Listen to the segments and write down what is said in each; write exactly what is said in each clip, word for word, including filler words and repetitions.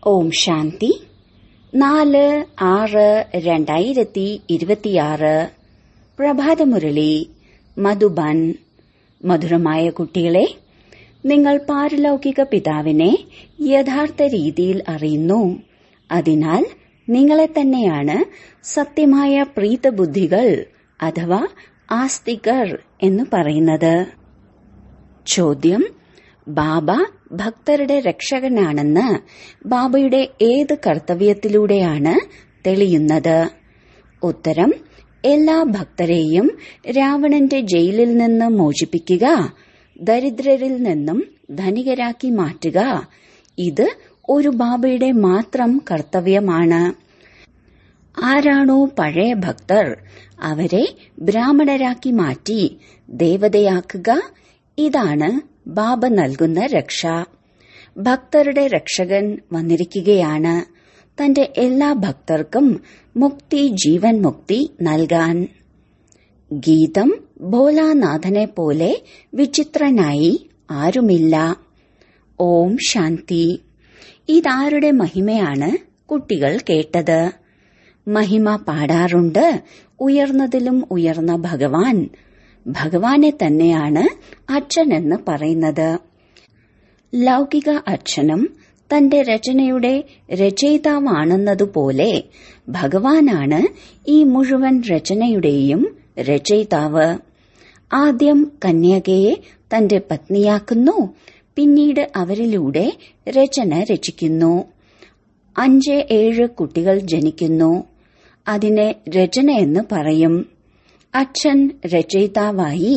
ഓം ശാന്തി. നാല് ആറ് രണ്ടായിരത്തി ഇരുപത്തിയാറ് പ്രഭാതമുരളി മധുബൻ. മധുരമായ കുട്ടികളെ, നിങ്ങൾ പാരലൗകിക പിതാവിനെ യഥാർത്ഥ രീതിയിൽ അറിയുന്നു. അതിനാൽ നിങ്ങളെ തന്നെയാണ് സത്യമായ പ്രീതബുദ്ധികൾ അഥവാ ആസ്തികർ എന്ന് പറയുന്നത്. ചോദ്യം: ബാബ ഭക്തരുടെ രക്ഷകനാണെന്ന് ബാബയുടെ ഏത് കർത്തവ്യത്തിലൂടെയാണ് തെളിയുന്നത്? ഉത്തരം: എല്ലാ ഭക്തരെയും രാവണന്റെ ജയിലിൽ നിന്ന് മോചിപ്പിക്കുക, ദരിദ്രരിൽ നിന്നും ധനികരാക്കി മാറ്റുക. ഇത് ഒരു ബാബയുടെ മാത്രം കർത്തവ്യമാണ്. ആരാണോ പഴയ ഭക്തർ, അവരെ ബ്രാഹ്മണരാക്കി മാറ്റി ദേവതയാക്കുക. ഇതാണ് ബാബ നൽകുന്ന രക്ഷ. ഭക്തരുടെ രക്ഷകൻ വന്നിരിക്കുകയാണ് തന്റെ എല്ലാ ഭക്തർക്കും മുക്തി, ജീവൻ മുക്തി നൽകാൻ. ഗീതം: ഭോലാനാഥനെ പോലെ വിചിത്രനായി ആരുമില്ല. ഓം ശാന്തി. ഇതാരുടെ മഹിമയാണ് കുട്ടികൾ കേട്ടത്? മഹിമ പാടാറുണ്ട് ഉയർന്നതിലും ഉയർന്ന ഭഗവാൻ. ഭഗവാനെ തന്നെയാണ് അച്ഛൻ എന്ന് പറയുന്നത്. ലൗകിക അച്ഛനും തന്റെ രചനയുടെ രചയിതാവാണെന്നതുപോലെ ഭഗവാനാണ് ഈ മുഴുവൻ രചനയുടെയും രചയിതാവ്. ആദ്യം കന്യകയെ തന്റെ പത്നിയാക്കുന്നു, പിന്നീട് അവരിലൂടെ രചന രചിക്കുന്നു. അഞ്ച് ഏഴ് കുട്ടികൾ ജനിക്കുന്നു. അതിനെ രചന എന്ന് പറയും. അച്ഛൻ രചയിതാവായി.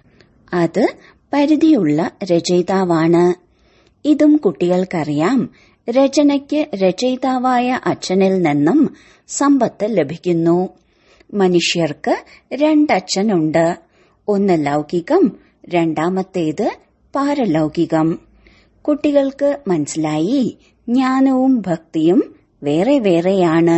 അത് പരിധിയുള്ള രചയിതാവാണ്. ഇതും കുട്ടികൾക്കറിയാം. രചനയ്ക്ക് രചയിതാവായ അച്ഛനിൽ നിന്നും സമ്പത്ത് ലഭിക്കുന്നു. മനുഷ്യർക്ക് രണ്ടച്ഛനുണ്ട്. ഒന്ന് ലൗകികം, രണ്ടാമത്തേത് പാരലൗകികം. കുട്ടികൾക്ക് മനസ്സിലായി ജ്ഞാനവും ഭക്തിയും വേറെ വേറെയാണ്.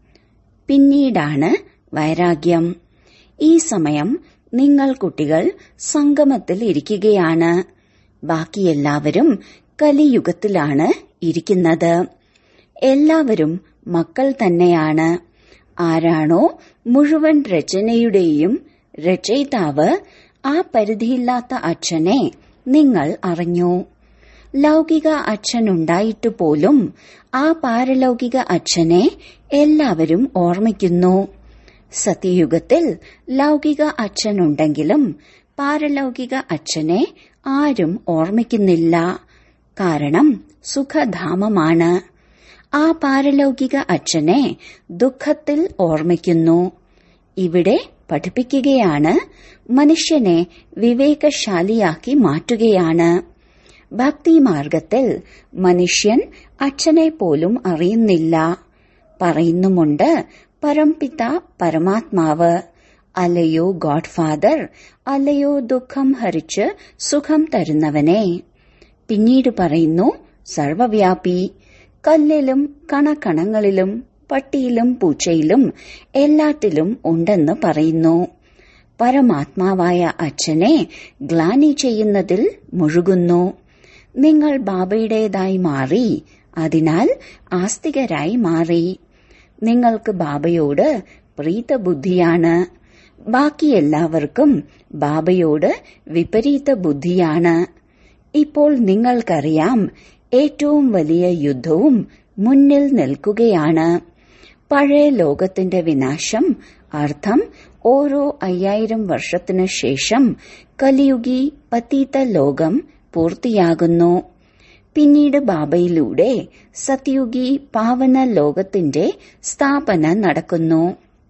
പിന്നീടാണ് വൈരാഗ്യം. ഈ സമയം നിങ്ങൾ കുട്ടികൾ സംഗമത്തിൽ ഇരിക്കുകയാണ്. ബാക്കിയെല്ലാവരും കലിയുഗത്തിലാണ് ഇരിക്കുന്നത്. എല്ലാവരും മക്കൾ തന്നെയാണ്. ആരാണോ മുഴുവൻ രചനയുടെയും രചയിതാവ്, ആ പരിധിയില്ലാത്ത അച്ഛനെ നിങ്ങൾ അറിഞ്ഞു. ലൗകിക അച്ഛനുണ്ടായിട്ട് പോലും ആ പാരലൗകിക അച്ഛനെ എല്ലാവരും ഓർമ്മിക്കുന്നു. സത്യയുഗത്തിൽ ലൗകിക അച്ഛനുണ്ടെങ്കിലും പാരലൗകിക അച്ഛനെ ആരും ഓർമ്മിക്കുന്നില്ല. കാരണം സുഖധാമമാണ്. ആ പാരലൗകിക അച്ഛനെ ദുഃഖത്തിൽ ഓർമ്മിക്കുന്നു. ഇവിടെ പഠിപ്പിക്കുകയാണ്, മനുഷ്യനെ വിവേകശാലിയാക്കി മാറ്റുകയാണ്. ഭക്തിമാർഗത്തിൽ മനുഷ്യൻ അച്ഛനെ പോലും അറിയുന്നില്ല. പറയുന്നുമുണ്ട്, പരംപിത പരമാത്മാവ്, അല്ലയോ ഗോഡ് ഫാദർ, അല്ലയോ ദുഃഖം ഹരിച്ച് സുഖം തരുന്നവനെ. പിന്നീട് പറയുന്നു, സർവവ്യാപി, കല്ലിലും കണക്കണങ്ങളിലും പട്ടിയിലും പൂച്ചയിലും എല്ലാറ്റിലും ഉണ്ടെന്ന് പറയുന്നു. പരമാത്മാവായ അച്ഛനെ ഗ്ലാനി ചെയ്യുന്നതിൽ മുഴുകുന്നു. നിങ്ങൾ ബാബയുടേതായി മാറി. അതിനാൽ ആസ്തികരായി മാറി. നിങ്ങൾക്ക് ബാബയോട് പ്രീതബുദ്ധിയാണ്. ബാക്കിയെല്ലാവർക്കും ബാബയോട് വിപരീത ബുദ്ധിയാണ്. ഇപ്പോൾ നിങ്ങൾക്കറിയാം, ഏറ്റവും വലിയ യുദ്ധവും മുന്നിൽ നിൽക്കുകയാണ്. പഴയ ലോകത്തിന്റെ വിനാശം, അർത്ഥം ഓരോ അയ്യായിരം വർഷത്തിനു ശേഷം കലിയുഗി പതീത ലോകം പൂർത്തിയാകുന്നു. പിന്നീട് ബാബയിലൂടെ സത്യുഗി പാവന ലോകത്തിന്റെ സ്ഥാപന നടക്കുന്നു.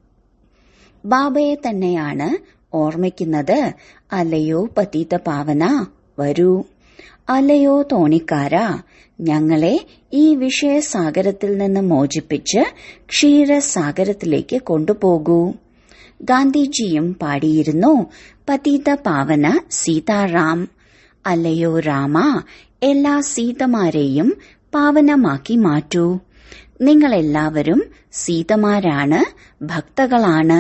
ബാബയെ തന്നെയാണ് ഓർമ്മിക്കുന്നത്. അല്ലയോ പതീത പാവന, വരൂ. അല്ലയോ തോണിക്കാര, ഞങ്ങളെ ഈ വിഷയസാഗരത്തിൽ നിന്ന് മോചിപ്പിച്ച് ക്ഷീരസാഗരത്തിലേക്ക് കൊണ്ടുപോകൂ. ഗാന്ധിജിയും പാടിയിരുന്നു, പതീത പാവന സീതാറാം. അല്ലയോ രാമ, എല്ലാ സീതമാരെയും പാവനമാക്കി മാറ്റൂ. നിങ്ങളെല്ലാവരും സീതമാരാണ്, ഭക്തകളാണ്.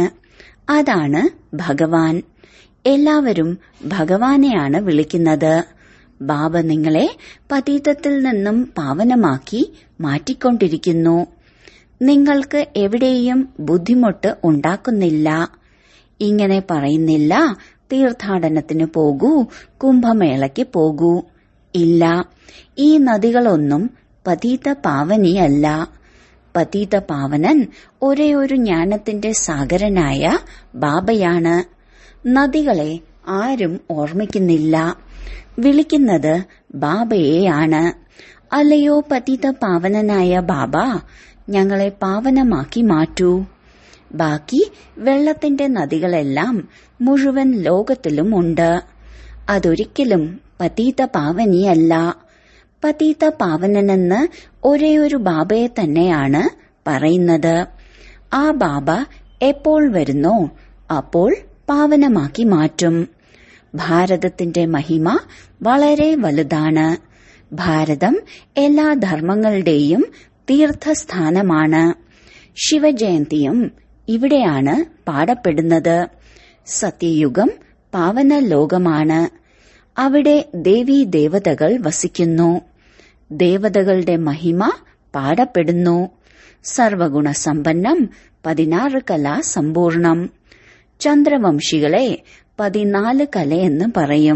അതാണ് ഭഗവാൻ. എല്ലാവരും ഭഗവാനെയാണ് വിളിക്കുന്നത്. ബാബ നിങ്ങളെ പതീതത്തിൽ നിന്നും പാവനമാക്കി മാറ്റിക്കൊണ്ടിരിക്കുന്നു. നിങ്ങൾക്ക് എവിടെയും ബുദ്ധിമുട്ട് ഉണ്ടാക്കുന്നില്ല. ഇങ്ങനെ പറയുന്നില്ല, തീർത്ഥാടനത്തിന് പോകൂ, കുംഭമേളയ്ക്ക് പോകൂ. ഇല്ല, ഈ നദികളൊന്നും പതീത പാവനിയല്ല. പതീത പാവനൻ ഒരേ ഒരു ജ്ഞാനത്തിന്റെ സാഗരനായ ബാബയാണ്. നദികളെ ആരും ഓർമ്മിക്കുന്നില്ല. വിളിക്കുന്നത് ബാബയെയാണ്. അല്ലയോ പതീത പാവനനായ ബാബ, ഞങ്ങളെ പാവനമാക്കി മാറ്റൂ. ബാക്കി വെള്ളത്തിന്റെ നദികളെല്ലാം മുഴുവൻ ലോകത്തിലും ഉണ്ട്. അതൊരിക്കലും പതീത പാവനിയല്ല. പതീത പാവനനെന്ന് ഒരേയൊരു ബാബയെ തന്നെയാണ് പറയുന്നത്. ആ ബാബ എപ്പോൾ വരുന്നോ അപ്പോൾ പാവനമാക്കി മാറ്റും. ഭാരതത്തിന്റെ മഹിമ വളരെ വലുതാണ്. ഭാരതം എല്ലാ ധർമ്മങ്ങളുടെയും തീർത്ഥസ്ഥാനമാണ്. ശിവജയന്തിയും ഇവിടെയാണ് പാടപ്പെടുന്നത്. സത്യയുഗം പാവന ലോകമാണ്. അവിടെ ദേവീ ദേവതകൾ വസിക്കുന്നു. ദേവതകളുടെ മഹിമ പാടപ്പെടുന്നു. സർവഗുണസമ്പന്നം, പതിനാറ് കലാ സമ്പൂർണം. ചന്ദ്രവംശികളെ പതിനാല് കലയെന്ന് പറയും.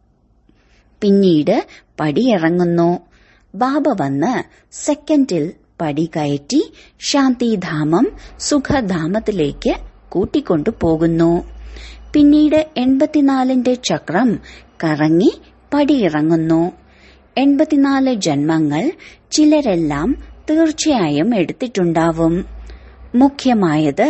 പിന്നീട് പടിയിറങ്ങുന്നു. ബാബ വന്ന് സെക്കൻഡിൽ പടി കയറ്റി ശാന്തിധാമം, സുഖധാമത്തിലേക്ക് കൂട്ടിക്കൊണ്ടു പോകുന്നു. പിന്നീട് എൺപത്തിനാലിന്റെ ചക്രം കറങ്ങി പടിയിറങ്ങുന്നു. എൺപത്തിനാല് ജന്മങ്ങൾ ചിലരെല്ലാം തീർച്ചയായും എടുത്തിട്ടുണ്ടാവും. മുഖ്യമായത്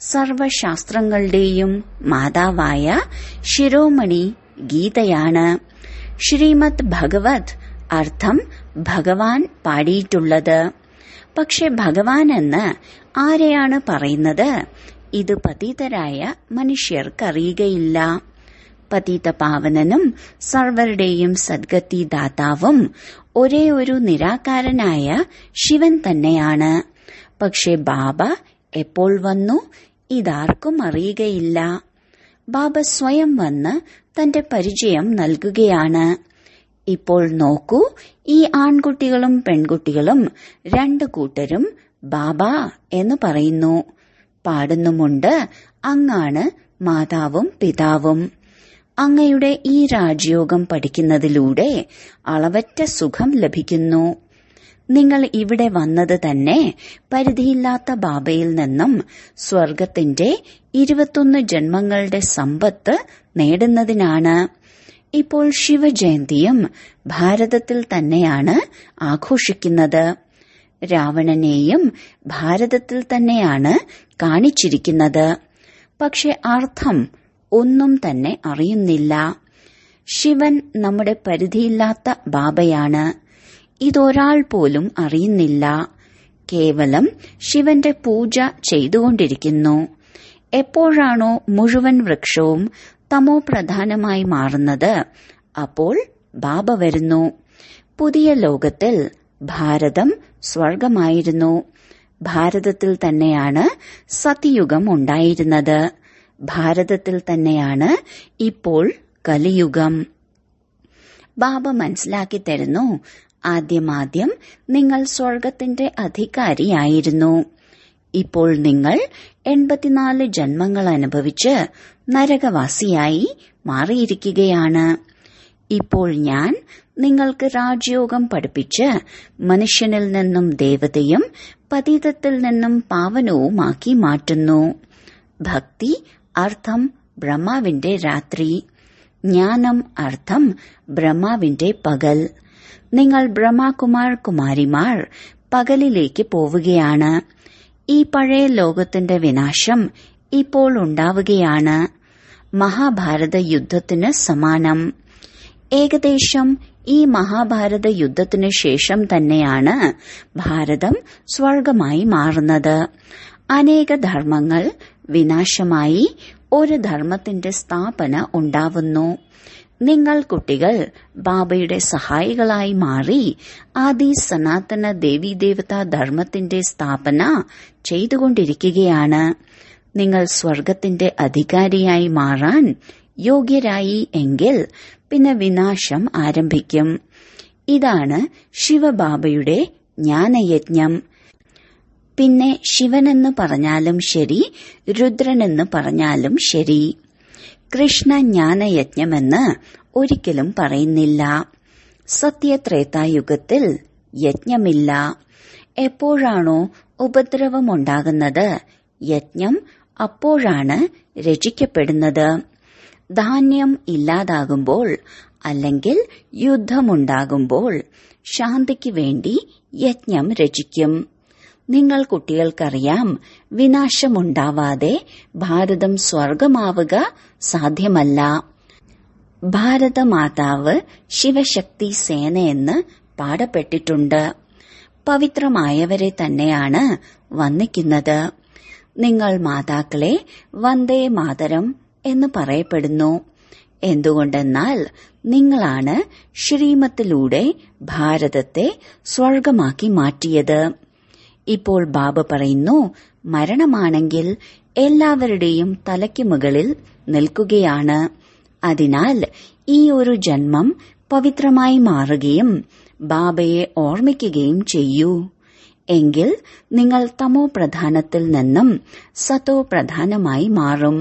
സർവശാസ്ത്രങ്ങളുടെയും മാതാവായ ശിരോമണി ഗീതയാണ്. ശ്രീമദ് ഭഗവത് അർത്ഥം ഭഗവാൻ പാടിയിട്ടുള്ളത്. പക്ഷെ ഭഗവാൻ എന്ന് ആരെയാണ് പറയുന്നത്? ഇത് പതിതരായ മനുഷ്യർക്കറിയുകയില്ല. പതിത പാവനനും സർവരുടെയും സദ്ഗതി ദാതാവും ഒരേ ഒരു നിരാകാരനായ ശിവൻ തന്നെയാണ്. പക്ഷെ ബാബ എപ്പോൾ വന്നു ഇതാർക്കും അറിയുകയില്ല. ബാബ സ്വയം വന്ന് തന്റെ പരിചയം നൽകുകയാണ്. ഇപ്പോൾ നോക്കൂ, ഈ ആൺകുട്ടികളും പെൺകുട്ടികളും രണ്ടു കൂട്ടരും ബാബ എന്ന് പറയുന്നു. പാടുന്നുമുണ്ട്, അങ്ങാണ് മാതാവും പിതാവും. അങ്ങയുടെ ഈ രാജയോഗം പഠിക്കുന്നതിലൂടെ അളവറ്റ സുഖം ലഭിക്കുന്നു. നിങ്ങൾ ഇവിടെ വന്നത് തന്നെ പരിധിയില്ലാത്ത ബാബയിൽ നിന്നും സ്വർഗത്തിന്റെ ഇരുപത്തൊന്ന് ജന്മങ്ങളുടെ സമ്പത്ത് നേടുന്നതിനാണ്. ഇപ്പോൾ ശിവജയന്തിയും ഭാരതത്തിൽ തന്നെയാണ് ആഘോഷിക്കുന്നത്. രാവണനെയും ഭാരതത്തിൽ തന്നെയാണ് കാണിച്ചിരിക്കുന്നത്. പക്ഷെ അർത്ഥം ഒന്നും തന്നെ അറിയുന്നില്ല. ശിവൻ നമ്മുടെ പരിധിയില്ലാത്ത ബാബയാണ്. ഇതൊരാൾ പോലും അറിയുന്നില്ല. കേവലം ശിവന്റെ പൂജ ചെയ്തുകൊണ്ടിരിക്കുന്നു. എപ്പോഴാണോ മുഴുവൻ വൃക്ഷവും തമോ പ്രധാനമായി മാറുന്നത്, അപ്പോൾ ബാബ വരുന്നു. പുതിയ ലോകത്തിൽ ഭാരതം സ്വർഗമായിരുന്നു. ഭാരതത്തിൽ തന്നെയാണ് സത്യയുഗം ഉണ്ടായിരുന്നത്. ഭാരതത്തിൽ തന്നെയാണ് ഇപ്പോൾ കലിയുഗം. ബാബ മനസ്സിലാക്കി തരുന്നു, ആദ്യമാദ്യം നിങ്ങൾ സ്വർഗത്തിന്റെ അധികാരിയായിരുന്നു. ഇപ്പോൾ നിങ്ങൾ എൺപത്തിനാല് ജന്മങ്ങൾ അനുഭവിച്ച് നരകവാസിയായി മാറിയിരിക്കുകയാണ്. ഇപ്പോൾ ഞാൻ നിങ്ങൾക്ക് രാജയോഗം പഠിപ്പിച്ച് മനുഷ്യനിൽ നിന്നും ദേവതയും പതിതത്തിൽ നിന്നും പാവനവുമാക്കി മാറ്റുന്നു. ഭക്തി അർത്ഥം ബ്രഹ്മാവിന്റെ രാത്രി, ജ്ഞാനം അർത്ഥം ബ്രഹ്മാവിന്റെ പകൽ. നിങ്ങൾ ബ്രഹ്മകുമാർ കുമാരിമാർ പകലിലേക്ക് പോവുകയാണ്. ഈ പഴയ ലോകത്തിന്റെ വിനാശം ഇപ്പോൾ ഉണ്ടാവുകയാണ്. മഹാഭാരത യുദ്ധത്തിന് സമാനം. ഏകദേശം ഈ മഹാഭാരത യുദ്ധത്തിനു ശേഷം തന്നെയാണ് ഭാരതം സ്വർഗമായി മാറുന്നത്. അനേക ധർമ്മങ്ങൾ വിനാശമായി ഒരു ധർമ്മത്തിന്റെ സ്ഥാപന ഉണ്ടാവുന്നു. നിങ്ങൾ കുട്ടികൾ ബാബയുടെ സഹായികളായി മാറി ആദി സനാതന ദേവീദേവതാ ധർമ്മത്തിന്റെ സ്ഥാപന ചെയ്തുകൊണ്ടിരിക്കുകയാണ്. നിങ്ങൾ സ്വർഗത്തിന്റെ അധികാരിയായി മാറാൻ യോഗ്യരായി എങ്കിൽ പിന്നെ വിനാശം ആരംഭിക്കും. ഇതാണ് ശിവബാബയുടെ ജ്ഞാനയജ്ഞം. പിന്നെ ശിവനെന്ന് പറഞ്ഞാലും ശരി, രുദ്രനെന്ന് പറഞ്ഞാലും ശരി, കൃഷ്ണ ജ്ഞാനയജ്ഞമെന്ന് ഒരിക്കലും പറയുന്നില്ല. സത്യത്രേതായുഗത്തിൽ യജ്ഞമില്ല. എപ്പോഴാണോ ഉപദ്രവമുണ്ടാകുന്നത്, യജ്ഞം അപ്പോഴാണ് രചിക്കപ്പെടുന്നത്. ധാന്യം ഇല്ലാതാകുമ്പോൾ അല്ലെങ്കിൽ യുദ്ധമുണ്ടാകുമ്പോൾ ശാന്തിക്ക് വേണ്ടി യജ്ഞം രചിക്കും. നിങ്ങൾ കുട്ടികൾക്കറിയാം, വിനാശമുണ്ടാവാതെ ഭാരതം സ്വർഗമാവുക സാധ്യമല്ല. ഭാരതമാതാവ് ശിവശക്തി സേനയെന്ന് പാടപ്പെട്ടിട്ടുണ്ട്. പവിത്രമായവരെ തന്നെയാണ് വന്ദിക്കുന്നത്. നിങ്ങൾ മാതാക്കളെ വന്ദേ മാതരം എന്ന് പറയപ്പെടുന്നു. എന്തുകൊണ്ടെന്നാൽ നിങ്ങളാണ് ശ്രീമത്തിലൂടെ ഭാരതത്തെ സ്വർഗമാക്കി മാറ്റിയത്. ഇപ്പോൾ ബാബ പറയുന്നു, മരണമാണെങ്കിൽ എല്ലാവരുടെയും തലയ്ക്ക് മുകളിൽ നിൽക്കുകയാണ്. അതിനാൽ ഈ ഒരു ജന്മം പവിത്രമായി മാറുകയും ബാബയെ ഓർമ്മിക്കുകയും ചെയ്യൂ. എങ്കിൽ നിങ്ങൾ തമോ പ്രധാനത്തിൽ നിന്നും സതോ പ്രധാനമായി മാറും.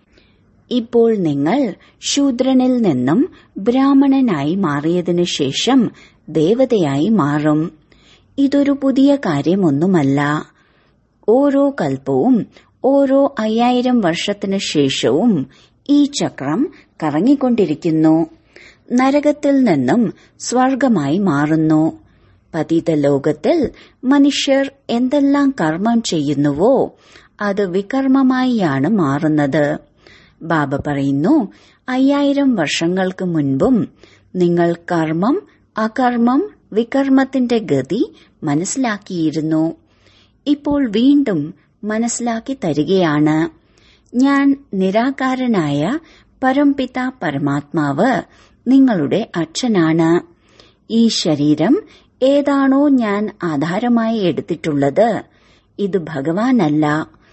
ഇപ്പോൾ നിങ്ങൾ ശൂദ്രനിൽ നിന്നും ബ്രാഹ്മണനായി മാറിയതിനു ശേഷം ദേവതയായി മാറും. ഇതൊരു പുതിയ കാര്യമൊന്നുമല്ല. ഓരോ കൽപ്പവും ഓരോ അയ്യായിരം വർഷത്തിനു ശേഷവും ഈ ചക്രം കറങ്ങിക്കൊണ്ടിരിക്കുന്നു. നരകത്തിൽ നിന്നും സ്വർഗമായി മാറുന്നു. പതിത ലോകത്തിൽ മനുഷ്യർ എന്തെല്ലാം കർമ്മം ചെയ്യുന്നുവോ അത് വികർമ്മമായാണ് മാറുന്നത്. ബാബ പറയുന്നു, അയ്യായിരം വർഷങ്ങൾക്ക് മുൻപും നിങ്ങൾ കർമ്മം, അകർമ്മം, വികർമ്മത്തിന്റെ ഗതി മനസ്സിലാക്കിയിരുന്നു. ഇപ്പോൾ വീണ്ടും മനസ്സിലാക്കി തരികയാണ്. ഞാൻ നിരാകാരനായ പരംപിത പരമാത്മാവ് നിങ്ങളുടെ അച്ഛനാണ്. ഈ ശരീരം ഏതാണോ ഞാൻ ആധാരമായി എടുത്തിട്ടുള്ളത്, ഇത് ഭഗവാനല്ല.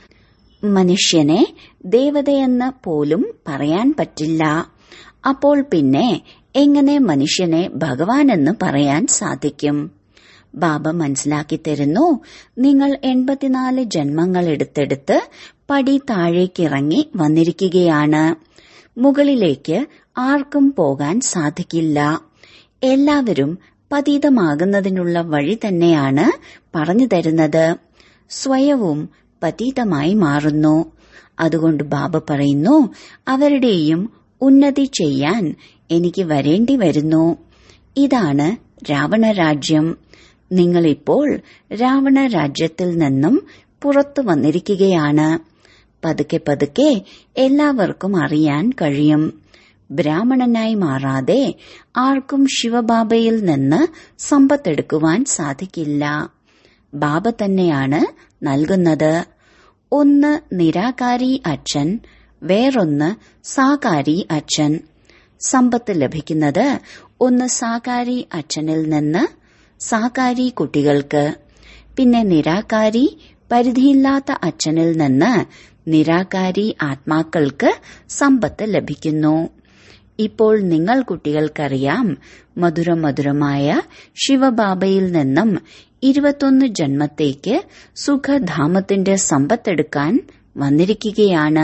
മനുഷ്യനെ ദേവതയെന്ന് പോലും പറയാൻ പറ്റില്ല. അപ്പോൾ പിന്നെ എങ്ങനെ മനുഷ്യനെ ഭഗവാനെന്ന് പറയാൻ സാധിക്കും? ബാബ മനസ്സിലാക്കി തരുന്നു, നിങ്ങൾ എൺപത്തിനാല് ജന്മങ്ങൾ എടുത്തെടുത്ത് പടി താഴേക്കിറങ്ങി വന്നിരിക്കുകയാണ്. മുകളിലേക്ക് ആർക്കും പോകാൻ സാധിക്കില്ല. എല്ലാവരും പതീതമാകുന്നതിനുള്ള വഴി തന്നെയാണ് പറഞ്ഞു തരുന്നത്. സ്വയവും പതീതമായി മാറുന്നു. അതുകൊണ്ട് ബാബ പറയുന്നു, അവരുടെയും ഉന്നതി ചെയ്യാൻ എനിക്ക് വരേണ്ടി വരുന്നു. ഇതാണ് രാവണരാജ്യം. നിങ്ങളിപ്പോൾ രാവണ രാജ്യത്തിൽ നിന്നും പുറത്തു വന്നിരിക്കുകയാണ്. പതുക്കെ പതുക്കെ എല്ലാവർക്കും അറിയാൻ കഴിയും. ബ്രാഹ്മണനായി മാറാതെ ആർക്കും ശിവബാബയിൽ നിന്ന് സമ്പത്തെടുക്കുവാൻ സാധിക്കില്ല. ബാബ തന്നെയാണ് നൽകുന്നത്. ഒന്ന് നിരാകാരി അച്ഛൻ, വേറൊന്ന് സാകാരി അച്ഛൻ. സമ്പത്ത് ലഭിക്കുന്നത് ഒന്ന് സാകാരി അച്ഛനിൽ നിന്ന് സാകാരി കുട്ടികൾക്ക്, പിന്നെ നിരാകാരി പരിധിയില്ലാത്ത അച്ഛനിൽ നിന്ന് നിരാകാരി ആത്മാക്കൾക്ക് സമ്പത്ത് ലഭിക്കുന്നു. ഇപ്പോൾ നിങ്ങൾ കുട്ടികൾക്കറിയാം, മധുരം മധുരമായ ശിവബാബയിൽ നിന്നും ഇരുപത്തൊന്ന് ജന്മത്തേക്ക് സുഖധാമത്തിന്റെ സമ്പത്തെടുക്കാൻ വന്നിരിക്കുകയാണ്.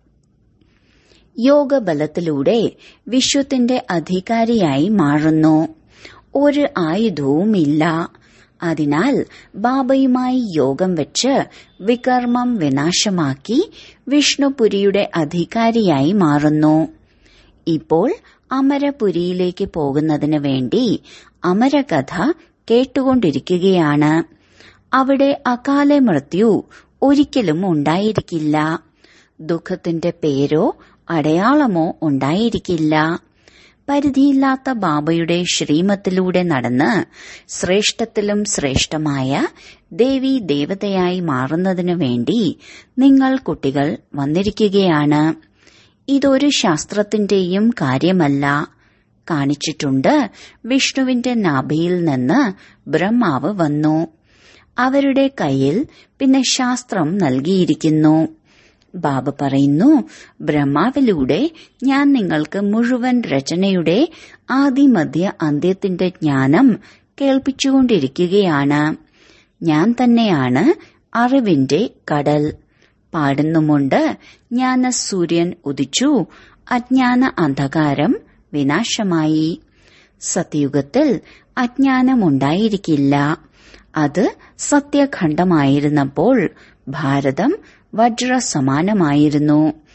യോഗബലത്തിലൂടെ വിശ്വത്തിന്റെ അധികാരിയായി മാറുന്നു. ഒരു ആയുധവുമില്ല. അതിനാൽ ബാബയുമായി യോഗം വെച്ച് വികർമ്മം വിനാശമാക്കി വിഷ്ണുപുരിയുടെ അധികാരിയായി മാറുന്നു. ഇപ്പോൾ അമരപുരിയിലേക്ക് പോകുന്നതിന് വേണ്ടി അമരകഥ കേട്ടുകൊണ്ടിരിക്കുകയാണ്. അവിടെ അകാല മൃത്യു ഒരിക്കലും ഉണ്ടായിരിക്കില്ല. ദുഃഖത്തിന്റെ പേരോ അടയാളമോ ഉണ്ടായിരിക്കില്ല. പരിധിയില്ലാത്ത ബാബയുടെ ശ്രീമത്തിലൂടെ നടന്ന് ശ്രേഷ്ഠത്തിലും ശ്രേഷ്ഠമായ ദേവി ദേവതയായി മാറുന്നതിനു വേണ്ടി നിങ്ങൾ കുട്ടികൾ വന്നിരിക്കുകയാണ്. ഇതൊരു ശാസ്ത്രത്തിന്റെയും കാര്യമല്ല. കാണിച്ചിട്ടുണ്ട്, വിഷ്ണുവിന്റെ നാഭിയിൽ നിന്ന് ബ്രഹ്മാവ് വന്നു. അവരുടെ കയ്യിൽ പിന്നെ ശാസ്ത്രം നൽകിയിരിക്കുന്നു. ബാബ പറയുന്നു, ബ്രഹ്മാവിലൂടെ ഞാൻ നിങ്ങൾക്ക് മുഴുവൻ രചനയുടെ ആദിമധ്യ അന്ത്യത്തിന്റെ ജ്ഞാനം കേൾപ്പിച്ചുകൊണ്ടിരിക്കുകയാണ്. ഞാൻ തന്നെയാണ് അറിവിന്റെ കടൽ. പാടുന്നുമുണ്ട്, ജ്ഞാന സൂര്യൻ ഉദിച്ചു, അജ്ഞാന അന്ധകാരം വിനാശമായി. സത്യയുഗത്തിൽ അജ്ഞാനമുണ്ടായിരിക്കില്ല. അത് സത്യഖണ്ഡമായിരുന്നപ്പോൾ ഭാരതം വജ്രസമാനമായിരുന്നു.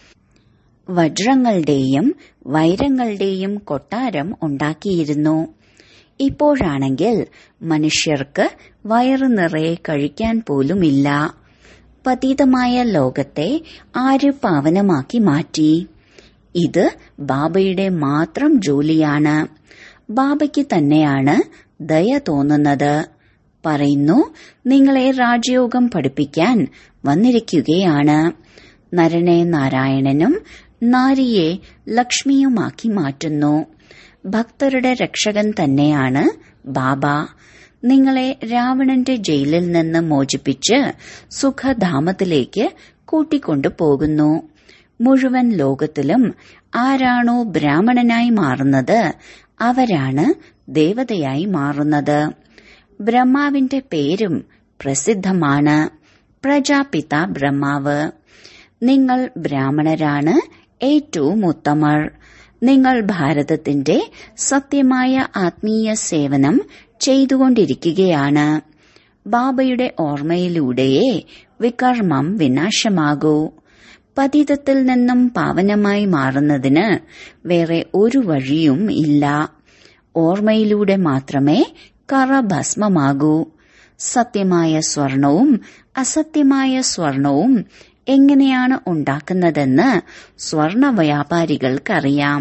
വജ്രങ്ങളുടെയും വൈരങ്ങളുടെയും കൊട്ടാരം ഉണ്ടാക്കിയിരുന്നു. ഇപ്പോഴാണെങ്കിൽ മനുഷ്യർക്ക് വയറു നിറയെ കഴിക്കാൻ പോലുമില്ല. പതീതമായ ലോകത്തെ ആര് പാവനമാക്കി മാറ്റി? ഇത് ബാബയുടെ മാത്രം ജോലിയാണ്. ബാബയ്ക്ക് തന്നെയാണ് ദയ തോന്നുന്നത്. പറയുന്നു, നിങ്ങളെ രാജയോഗം പഠിപ്പിക്കാൻ വന്നിരിക്കുകയാണ്. നരനെ നാരായണനും നാരിയെ ലക്ഷ്മിയുമാക്കി മാറ്റുന്നു. ഭക്തരുടെ രക്ഷകൻ തന്നെയാണ് ബാബ. നിങ്ങളെ രാവണന്റെ ജയിലിൽ നിന്ന് മോചിപ്പിച്ച് സുഖധാമത്തിലേക്ക് കൂട്ടിക്കൊണ്ടു പോകുന്നു. മുഴുവൻ ലോകത്തിലും ആരാണോ ബ്രാഹ്മണനായി മാറുന്നത് അവരാണ് ദേവതയായി മാറുന്നത്. ബ്രഹ്മാവിന്റെ പേരും പ്രസിദ്ധമാണ്, പ്രജാപിത ബ്രഹ്മാവ്. നിങ്ങൾ ബ്രാഹ്മണരാണ് ഏറ്റവും ഉത്തമർ. നിങ്ങൾ ഭാരതത്തിന്റെ സത്യമായ ആത്മീയ സേവനം ചെയ്തുകൊണ്ടിരിക്കുകയാണ്. ബാബയുടെ ഓർമ്മയിലൂടെയേ വികർമ്മം വിനാശമാകൂ. പതിതത്തിൽ നിന്നും പാവനമായി മാറുന്നതിന് വേറെ ഒരു വഴിയും ഇല്ല. ഓർമ്മയിലൂടെ മാത്രമേ കറ ഭസ്മമാകൂ. സത്യമായ സ്വർണവും അസത്യമായ സ്വർണവും എങ്ങനെയാണ് ഉണ്ടാക്കുന്നതെന്ന് സ്വർണ വ്യാപാരികൾക്കറിയാം.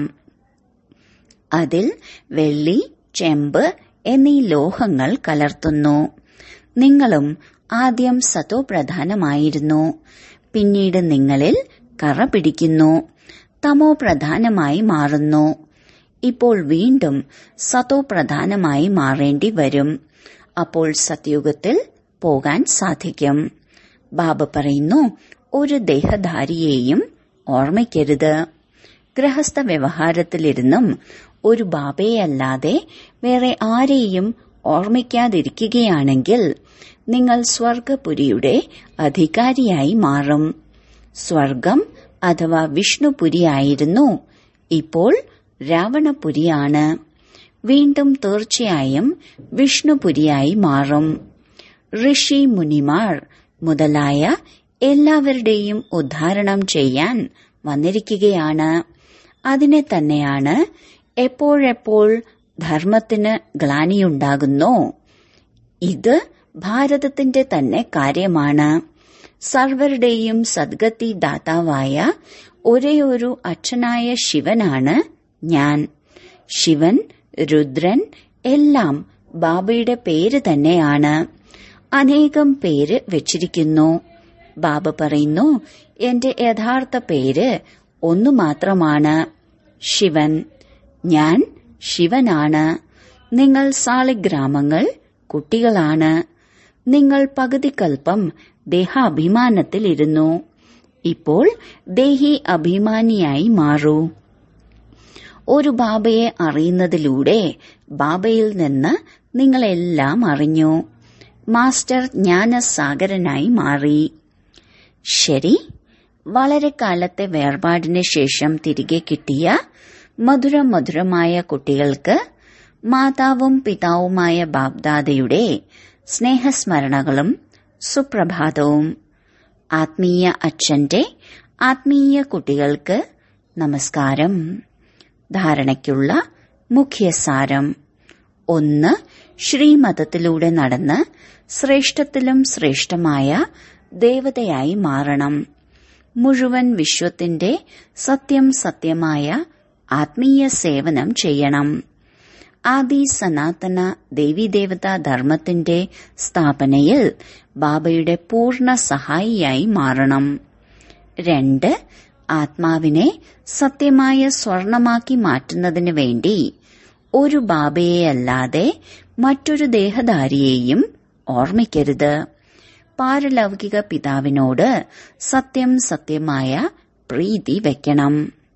അതിൽ വെള്ളി, ചെമ്പ് എന്നീ ലോഹങ്ങൾ കലർത്തുന്നു. നിങ്ങളും ആദ്യം സതോ പ്രധാനമായിരുന്നു. പിന്നീട് നിങ്ങളിൽ കറ പിടിക്കുന്നു, തമോ പ്രധാനമായി മാറുന്നു. ഇപ്പോൾ വീണ്ടും സതോ പ്രധാനമായി മാറേണ്ടി വരും. അപ്പോൾ സത്യുഗത്തിൽ പോകാൻ സാധിക്കും. ബാബ പറയുന്നു, ഒരു ദേഹധാരിയെയും ഓർമ്മിക്കരുത്. ഗൃഹസ്ഥ വ്യവഹാരത്തിലിരുന്നും ഒരു ബാബയെയല്ലാതെ വേറെ ആരെയും ഓർമ്മിക്കാതിരിക്കുകയാണെങ്കിൽ നിങ്ങൾ സ്വർഗപുരിയുടെ അധികാരിയായി മാറും. സ്വർഗം അഥവാ വിഷ്ണുപുരിയായിരുന്നു, ഇപ്പോൾ രാവണപുരിയാണ്. വീണ്ടും തീർച്ചയായും വിഷ്ണുപുരിയായി മാറും. ഋഷി മുനിമാർ മുതലായ എല്ലാവരുടെയും ഉദ്ധാരണം ചെയ്യാൻ വന്നിരിക്കുകയാണ്. അതിനെ തന്നെയാണ് എപ്പോഴെപ്പോൾ ധർമ്മത്തിന് ഗ്ലാനിയുണ്ടാകുന്നോ ഇത് ഭാരതത്തിന്റെ തന്നെ കാര്യമാണ്. സർവരുടെയും സദ്ഗതി ദാതാവായ ഒരേയൊരു അച്ഛനായ ശിവനാണ് ഞാൻ. ശിവൻ, രുദ്രൻ എല്ലാം ബാബയുടെ പേര് തന്നെയാണ്. അനേകം പേര് വെച്ചിരിക്കുന്നു. ബാബ പറയുന്നു, എന്റെ യഥാർത്ഥ പേര് ഒന്നു മാത്രമാണ്, ശിവൻ. ഞാൻ ശിവനാണ്. നിങ്ങൾ സാളിഗ്രാമങ്ങൾ കുട്ടികളാണ്. നിങ്ങൾ പകുതി കൽപ്പം ദേഹാഭിമാനത്തിലിരുന്നു. ഇപ്പോൾ ദേഹി അഭിമാനിയായി മാറൂ. ഒരു ബാബയെ അറിയുന്നതിലൂടെ ബാബയിൽ നിന്ന് നിങ്ങളെല്ലാം അറിഞ്ഞു. മാസ്റ്റർ ജ്ഞാനസാഗരനായി മാറി. ശരി, വളരെ കാലത്തെ വേർപാടിന് ശേഷം തിരികെ കിട്ടിയ മധുര മധുരമായ കുട്ടികൾക്ക് മാതാവും പിതാവുമായ ബാബ്ദാദയുടെ സ്നേഹസ്മരണകളും സുപ്രഭാതവും. ആത്മീയ അച്ഛന്റെ ആത്മീയ കുട്ടികൾക്ക് നമസ്കാരം. ധാരണയ്ക്കുള്ള മുഖ്യസാരം: ഒന്ന്, ശ്രീമതത്തിലൂടെ നടന്ന് ശ്രേഷ്ഠത്തിലും ശ്രേഷ്ഠമായ ദേവതയായി മാറണം. മുഴുവൻ വിശ്വത്തിന്റെ സത്യം സത്യമായ ആത്മീയ സേവനം ചെയ്യണം. ആദി സനാതന ദേവീദേവതാ ധർമ്മത്തിന്റെ സ്ഥാപനയിൽ ബാബയുടെ പൂർണ്ണ സഹായിയായി മാറണം. രണ്ട്, ആത്മാവിനെ സത്യമായ സ്വർണമാക്കി മാറ്റുന്നതിനു വേണ്ടി ഒരു ബാബയെയല്ലാതെ മറ്റൊരു ദേഹധാരിയെയും ഓർമ്മിക്കരുത്. പാരലൗകിക പിതാവിനോട് സത്യം സത്യമായ പ്രീതി വെക്കണം.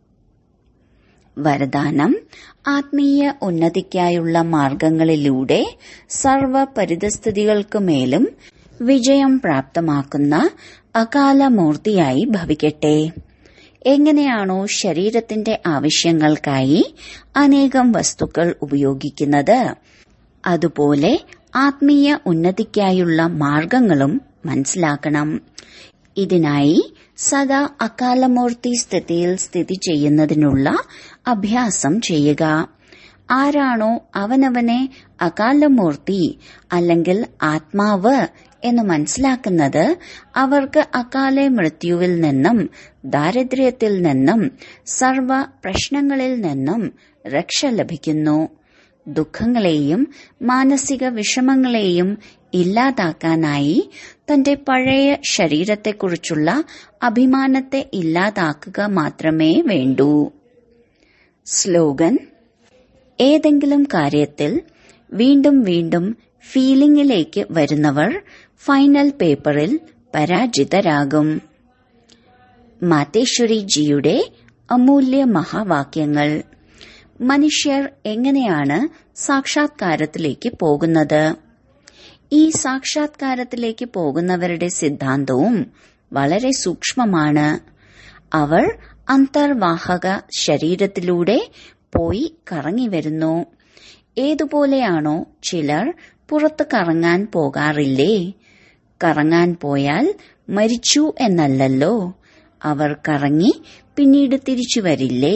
വരദാനം: ആത്മീയ ഉന്നതിക്കായുള്ള മാർഗങ്ങളിലൂടെ സർവ പരിതസ്ഥിതികൾക്കുമേലും വിജയം പ്രാപ്തമാക്കുന്ന അകാലമൂർത്തിയായി ഭവിക്കട്ടെ. എങ്ങനെയാണോ ശരീരത്തിന്റെ ആവശ്യങ്ങൾക്കായി അനേകം വസ്തുക്കൾ ഉപയോഗിക്കുന്നത്, അതുപോലെ ആത്മീയ ഉന്നതിക്കായുള്ള മാർഗങ്ങളും മനസ്സിലാക്കണം. ഇതിനായി സദാ അകാലമൂർത്തി സ്ഥിതിയിൽ സ്ഥിതി ചെയ്യുന്നതിനുള്ള അഭ്യാസം ചെയ്യുക. ആരാണോ അവനവനെ അകാലമൂർത്തി അല്ലെങ്കിൽ ആത്മാവ് എന്ന് മനസ്സിലാക്കുന്നത്, അവർക്ക് അകാലെ മൃത്യുവിൽ നിന്നും, ദാരിദ്ര്യത്തിൽ നിന്നും, സർവ പ്രശ്നങ്ങളിൽ നിന്നും രക്ഷ ലഭിക്കുന്നു. ദുഃഖങ്ങളെയും മാനസിക വിഷമങ്ങളെയും ഇല്ലാതാക്കാനായി തന്റെ പഴയ ശരീരത്തെക്കുറിച്ചുള്ള അഭിമാനത്തെ ഇല്ലാതാക്കുക മാത്രമേ വേണ്ടൂ. സ്ലോഗൻ: ഏതെങ്കിലും കാര്യത്തിൽ വീണ്ടും വീണ്ടും ഫീലിംഗിലേക്ക് വരുന്നവർ ഫൈനൽ പേപ്പറിൽ പരാജിതരാകും. മാതേശ്വരി ജിയുടെ അമൂല്യ മഹാവാക്യങ്ങൾ. മനുഷ്യർ എങ്ങനെയാണ് സാക്ഷാത്കാരത്തിലേക്ക് പോകുന്നത്? ഈ സാക്ഷാത്കാരത്തിലേക്ക് പോകുന്നവരുടെ സിദ്ധാന്തവും വളരെ സൂക്ഷ്മമാണ്. അവർ അന്തർവാഹക ശരീരത്തിലൂടെ പോയി കറങ്ങി വരുന്നു. ഏതുപോലെയാണോ ചിലർ പുറത്ത് കറങ്ങാൻ പോകാറില്ലേ? കറങ്ങാൻ പോയാൽ മരിച്ചു എന്നല്ലല്ലോ, അവർ കറങ്ങി പിന്നീട് തിരിച്ചു വരില്ലേ?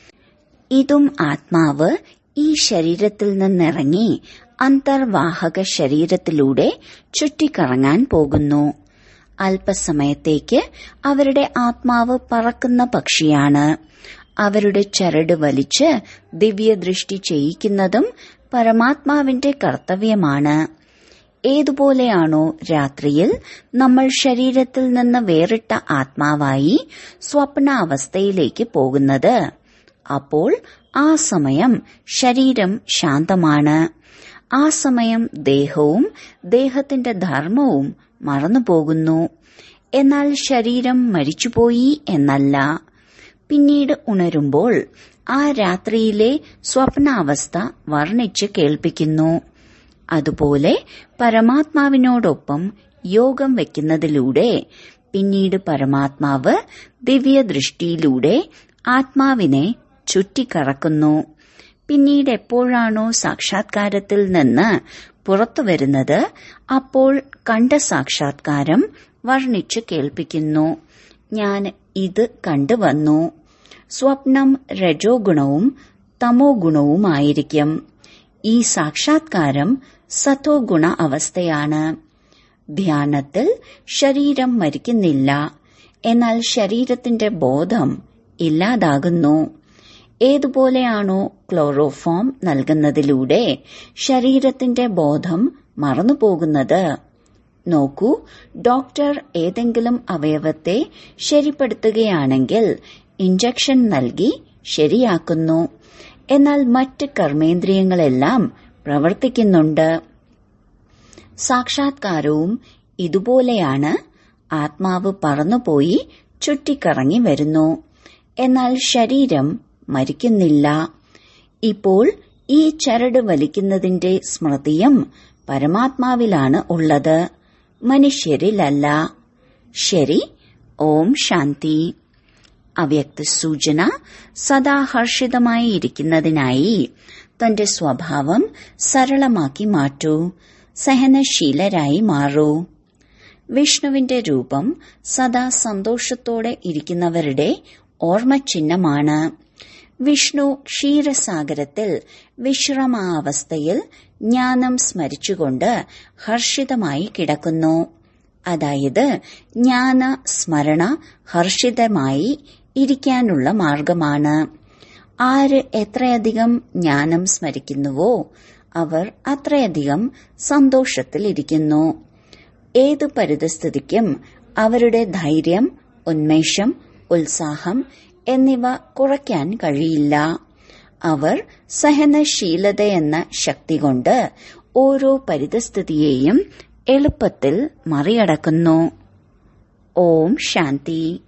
ഇതും ആത്മാവ് ഈ ശരീരത്തിൽ നിന്നിറങ്ങി അന്തർവാഹക ശരീരത്തിലൂടെ ചുറ്റിക്കറങ്ങാൻ പോകുന്നു. അല്പസമയത്തേക്ക് അവരുടെ ആത്മാവ് പറക്കുന്ന പക്ഷിയാണ്. അവരുടെ ചരട് വലിച്ച് ദിവ്യദൃഷ്ടി ചെയ്യിക്കുന്നതും പരമാത്മാവിന്റെ കർത്തവ്യമാണ്. ഏതുപോലെയാണോ രാത്രിയിൽ നമ്മൾ ശരീരത്തിൽ നിന്ന് വേറിട്ട ആത്മാവായി സ്വപ്നാവസ്ഥയിലേക്ക് പോകുന്നത്, അപ്പോൾ ആ സമയം ശരീരം ശാന്തമാണ്. ആ സമയം ദേഹവും ദേഹത്തിന്റെ ധർമ്മവും മറന്നുപോകുന്നു. എന്നാൽ ശരീരം മരിച്ചുപോയി എന്നല്ല. പിന്നീട് ഉണരുമ്പോൾ ആ രാത്രിയിലെ സ്വപ്നാവസ്ഥ വർണ്ണിച്ച് കേൾപ്പിക്കുന്നു. അതുപോലെ പരമാത്മാവിനോടൊപ്പം യോഗം വയ്ക്കുന്നതിലൂടെ പിന്നീട് പരമാത്മാവ് ദിവ്യദൃഷ്ടിയിലൂടെ ആത്മാവിനെ ചുറ്റിക്കറക്കുന്നു. പിന്നീട് എപ്പോഴാണോ സാക്ഷാത്കാരത്തിൽ നിന്ന് പുറത്തു വരുന്നത്, അപ്പോൾ കണ്ട സാക്ഷാത്കാരം വർണ്ണിച്ചു കേൾപ്പിക്കുന്നു. ഞാൻ ഇത് കണ്ടുവന്നു. സ്വപ്നം രജോ ഗുണവും തമോ ഗുണവുമായിരിക്കും. ഈ സാക്ഷാത്കാരം സതോ ഗുണ അവസ്ഥയാണ്. ധ്യാനത്തിൽ ശരീരം മരിക്കുന്നില്ല, എന്നാൽ ശരീരത്തിന്റെ ബോധം ഇല്ലാതാകുന്നു. ഏതുപോലെയാണോ ക്ലോറോഫോം നൽകുന്നതിലൂടെ ശരീരത്തിന്റെ ബോധം മറന്നുപോകുന്നത്. നോക്കൂ, ഡോക്ടർ ഏതെങ്കിലും അവയവത്തെ ശരിപ്പെടുത്തുകയാണെങ്കിൽ ഇഞ്ചക്ഷൻ നൽകി ശരിയാക്കുന്നു. എന്നാൽ മറ്റ് കർമ്മേന്ദ്രിയങ്ങളെല്ലാം പ്രവർത്തിക്കുന്നുണ്ട്. സാക്ഷാത്കാരവും ഇതുപോലെയാണ്. ആത്മാവ് പറന്നുപോയി ചുറ്റിക്കറങ്ങി വരുന്നു, എന്നാൽ ശരീരം മരിക്കുന്നില്ല. ഇപ്പോൾ ഈ ചരട് വലിക്കുന്നതിന്റെ സ്മൃതിയും പരമാത്മാവിലാണ് ഉള്ളത്, മനുഷ്യരിലല്ല. ശരി. ഓം ശാന്തി. അവ്യക്ത സൂചന: സദാ ഹർഷിതമായി ഇരിക്കുന്നതിനായി തന്റെ സ്വഭാവം സരളമാക്കി മാറ്റൂ. സഹനശീലരായി മാറൂ. വിഷ്ണുവിന്റെ രൂപം സദാ സന്തോഷത്തോടെ ഇരിക്കുന്നവരുടെ ഓർമ്മചിഹ്നമാണ്. വിഷ്ണു ക്ഷീരസാഗരത്തിൽ വിശ്രമാവസ്ഥയിൽ ജ്ഞാനം സ്മരിച്ചുകൊണ്ട് ഹർഷിതമായി കിടക്കുന്നു. അതായത് ജ്ഞാന സ്മരണ ഹർഷിതമായി ഇരിക്കാനുള്ള മാർഗമാണ്. ആര് എത്രയധികം ജ്ഞാനം സ്മരിക്കുന്നുവോ അവർ അത്രയധികം സന്തോഷത്തിലിരിക്കുന്നു. ഏതു പരിതസ്ഥിതിക്കും അവരുടെ ധൈര്യം, ഉന്മേഷം, ഉത്സാഹം എന്നിവ കുറയ്ക്കാൻ കഴിയില്ല. അവർ സഹനശീലതയെന്ന ശക്തി കൊണ്ട് ഓരോ പരിതസ്ഥിതിയെയും എളുപ്പത്തിൽ മറികടക്കുന്നു. ഓം ശാന്തി.